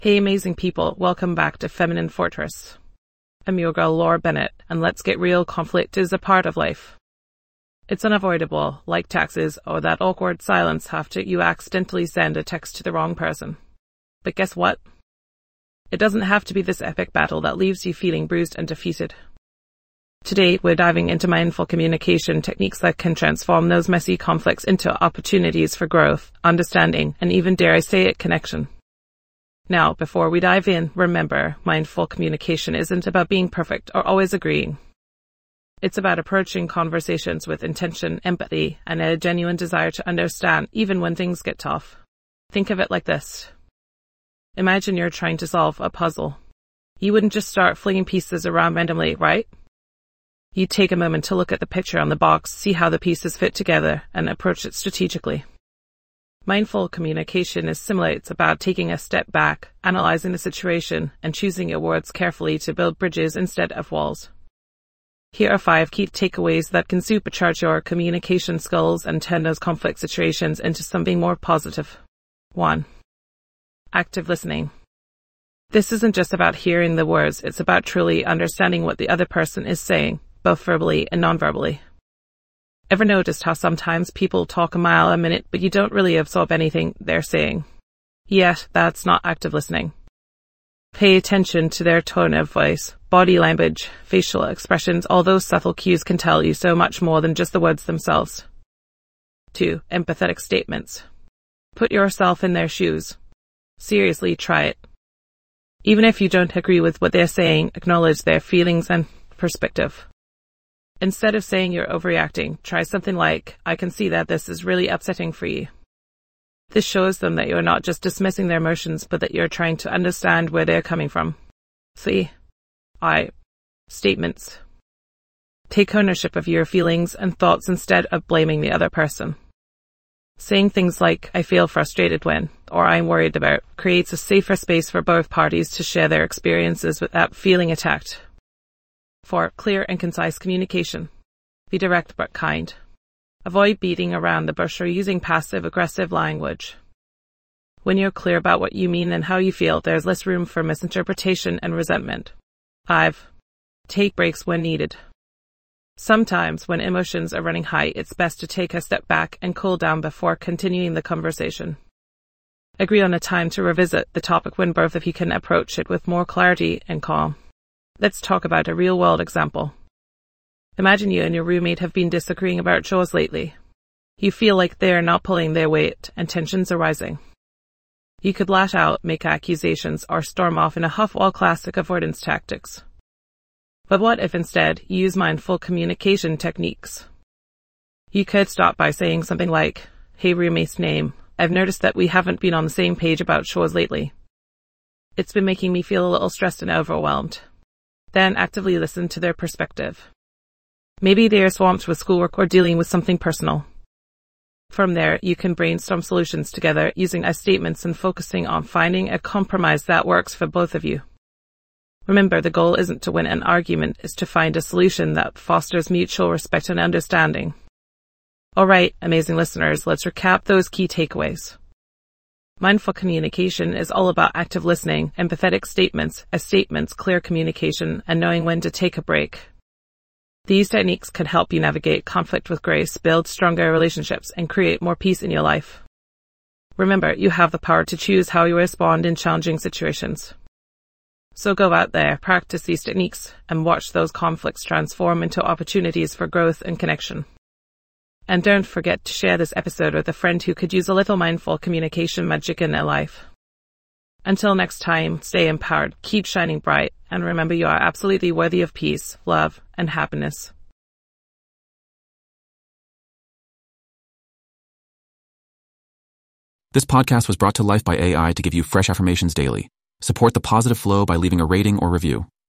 Hey amazing people, welcome back to Feminine Fortress. I'm your girl Laura Bennett, and let's get real, conflict is a part of life. It's unavoidable, like taxes or that awkward silence after you accidentally send a text to the wrong person. But guess what? It doesn't have to be this epic battle that leaves you feeling bruised and defeated. Today, we're diving into mindful communication techniques that can transform those messy conflicts into opportunities for growth, understanding, and even, dare I say it, connection. Now, before we dive in, remember, mindful communication isn't about being perfect or always agreeing. It's about approaching conversations with intention, empathy, and a genuine desire to understand, even when things get tough. Think of it like this. Imagine you're trying to solve a puzzle. You wouldn't just start flinging pieces around randomly, right? You'd take a moment to look at the picture on the box, see how the pieces fit together, and approach it strategically. Mindful communication is similar. It's about taking a step back, analyzing the situation, and choosing your words carefully to build bridges instead of walls. Here are 5 key takeaways that can supercharge your communication skills and turn those conflict situations into something more positive. 1. Active listening. This isn't just about hearing the words, it's about truly understanding what the other person is saying, both verbally and non-verbally. Ever noticed how sometimes people talk a mile a minute, but you don't really absorb anything they're saying? Yet, that's not active listening. Pay attention to their tone of voice, body language, facial expressions. All those subtle cues can tell you so much more than just the words themselves. 2. Empathetic statements. Put yourself in their shoes. Seriously, try it. Even if you don't agree with what they're saying, acknowledge their feelings and perspective. Instead of saying you're overreacting, try something like, I can see that this is really upsetting for you. This shows them that you're not just dismissing their emotions, but that you're trying to understand where they're coming from. 3. Statements. Take ownership of your feelings and thoughts instead of blaming the other person. Saying things like, I feel frustrated when, or I'm worried about, creates a safer space for both parties to share their experiences without feeling attacked. 4. Clear and concise communication. Be direct but kind. Avoid beating around the bush or using passive-aggressive language. When you're clear about what you mean and how you feel, there's less room for misinterpretation and resentment. 5. Take breaks when needed. Sometimes, when emotions are running high, it's best to take a step back and cool down before continuing the conversation. Agree on a time to revisit the topic when both of you can approach it with more clarity and calm. Let's talk about a real-world example. Imagine you and your roommate have been disagreeing about chores lately. You feel like they're not pulling their weight and tensions are rising. You could lash out, make accusations, or storm off in a huff, all classic avoidance tactics. But what if instead you use mindful communication techniques? You could start by saying something like, Hey roommate's name, I've noticed that we haven't been on the same page about chores lately. It's been making me feel a little stressed and overwhelmed. Then actively listen to their perspective. Maybe they are swamped with schoolwork or dealing with something personal. From there, you can brainstorm solutions together using I statements and focusing on finding a compromise that works for both of you. Remember, the goal isn't to win an argument, it's to find a solution that fosters mutual respect and understanding. Alright, amazing listeners, let's recap those key takeaways. Mindful communication is all about active listening, empathetic statements, clear communication, and knowing when to take a break. These techniques can help you navigate conflict with grace, build stronger relationships, and create more peace in your life. Remember, you have the power to choose how you respond in challenging situations. So go out there, practice these techniques, and watch those conflicts transform into opportunities for growth and connection. And don't forget to share this episode with a friend who could use a little mindful communication magic in their life. Until next time, stay empowered, keep shining bright, and remember you are absolutely worthy of peace, love, and happiness. This podcast was brought to life by AI to give you fresh affirmations daily. Support the positive flow by leaving a rating or review.